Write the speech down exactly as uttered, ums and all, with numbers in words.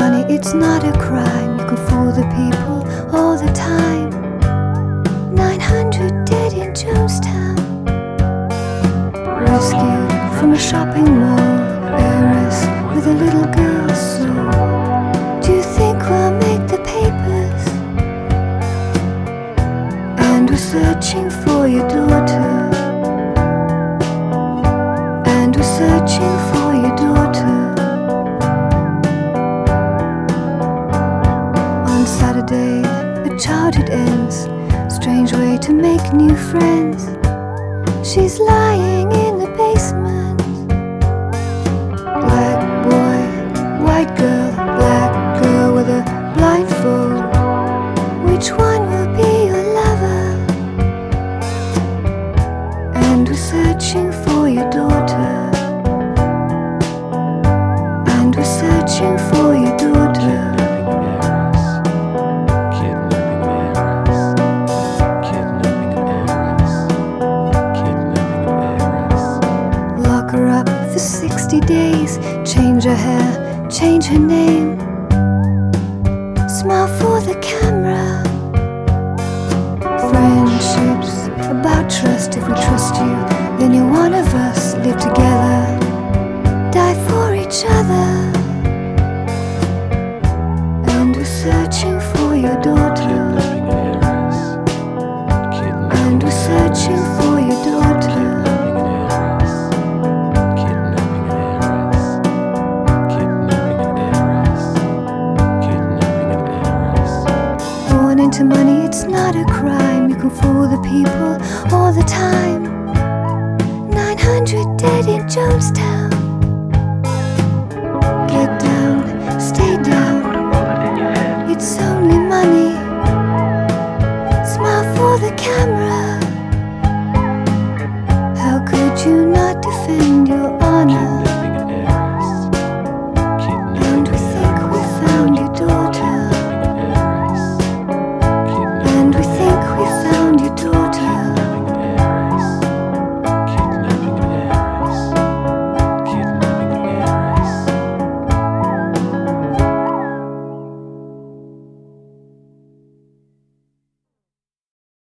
money, it's not a crime. You can fool the people all the time. Nine hundred dead in Jonestown, rescued from a shopping mall, heiress with a little girl's soul. Do you think we'll make the papers? And we're searching for your daughter. And we're searching for your daughter. On Saturday, a childhood ends. Strange way to make new friends. She's lying in the basement. Black boy, white girl, black girl with a blindfold. Which one will be your lover? And we're searching for your daughter. And we're searching for your daughter. Lock her up for sixty days. Change her hair, change her name. Smile for the camera. Friendships about trust. If we trust you, then you're one of us. Live together, die for each other. And we're searching for your daughter. And we're searching for your daughter. Born into money, it's not a crime. You can fool the people all the time. Nine hundred dead in Jonestown.